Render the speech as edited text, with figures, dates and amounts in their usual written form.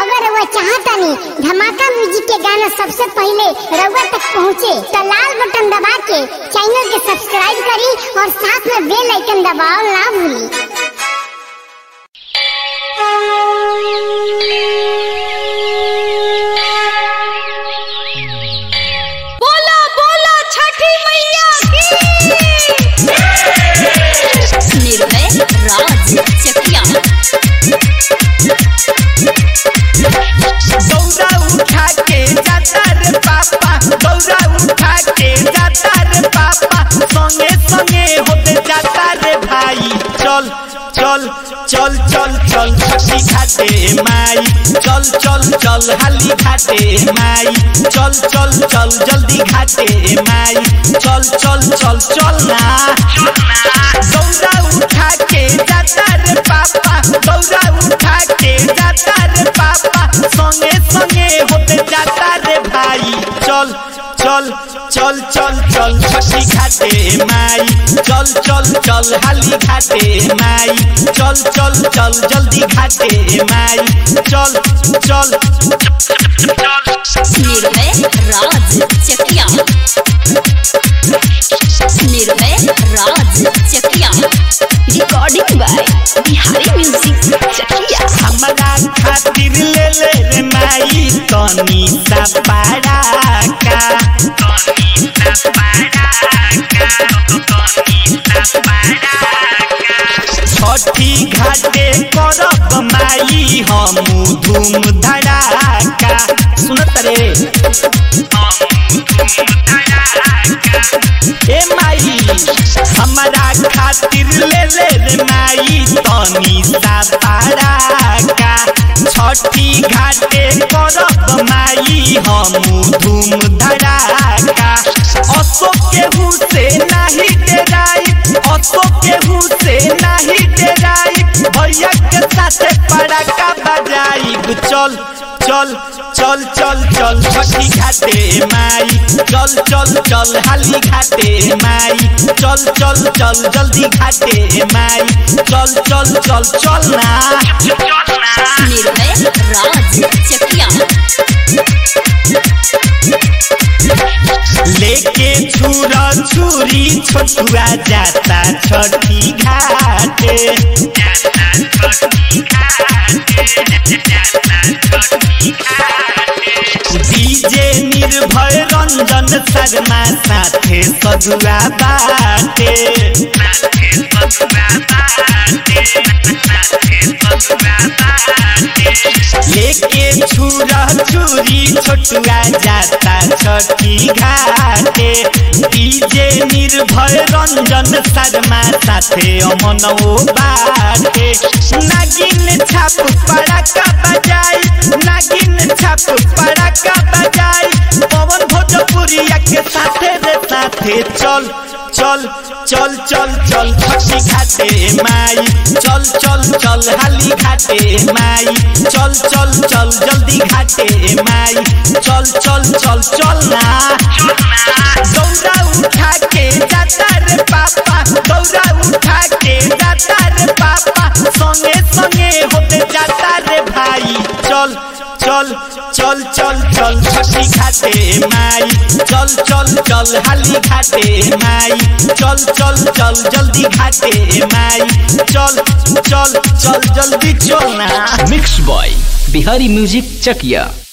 अगर रउआ चाहतानी धमाका म्यूजिक के गाना सबसे पहले रउआ तक पहुँचे तो लाल बटन दबा के चैनल के सब्सक्राइब करी और साथ में बेल आइकन दबाओ ना भूली। बोला बोला छठी मैया की निर्भय राज चकिया। दौरा उठा के जाता रे पापा, दौरा उठा के जाता रे पापा, संगे संगे होते जाता रे भाई। चल चल चल चल चल छठी घाटे माई, चल चल चल हाली घाटे माई, चल चल चल जल्दी घाटे माई, चल चल चल चल ना। दौरा उठा के जाता रे पापा, दौरा उठा के जाता रे पापा, संगे संगे होते जाता रे भाई। चल चल चल चल चल छठी घाटे माई, चल चल चल हाली घाटे माई, चल चल चल जल्दी घाटे माई, चल चल Nirbhay Raj Chakiya, Nirbhay Raj Chakiya. Recording by Bihari music Chakiya. हमारा खातिर ले ले रे माई तनी सा पड़ाका, छठी घाटे करब माई हम धूम धड़ाका। सुनत रे ए माई, हमारा खातिर ले ले रे माई तनी सा पड़ाका, छठी घाटे करब माई हम धूम धड़ाका। असो केहू से नाही डराई, असो केहू से नाही डराई, भैया के साथे पड़ाका बजाई। चल चल चल चल चल छठी घाटे माई, चल चल चल हाली घाटे माई, चल चल चल जल्दी घाटे माई, चल चल चल चल ना। निर्भय राज चकिया। लेके छुरा छुरी छोटुआ जाता छठी घाटे, डीजे निर्भय रंजन शर्मा साथे सजुआ बाटे। लेके छुरा छुरी छोटुआ जाता छठी घाटे, डीजे निर्भय रंजन शर्मा साथे अमनौ बाटे। नागिन छाप पड़ाका बजाई, नागिन छाप पड़ाका बजाई, पवन भोजपुरिया के साथे रे साथे। चल चल चल चल चल छठी घाटे माई, चल चल चल हाली घाटे माई, चल चल चल जल्दी घाटे माई, चल चल चल चल ना। दौरा उठा के जाता रे पापा, दौरा उठा के जाता रे पापा, संगे संगे होते जाता रे भाई। चल चल चल चल चल छठी घाटे माई, चल चल चल हाली घाटे माई, चल चल चल जल्दी घाटे माई, चल चल चल जल्दी चल ना। मिक्स बॉय बिहारी म्यूजिक चकिया।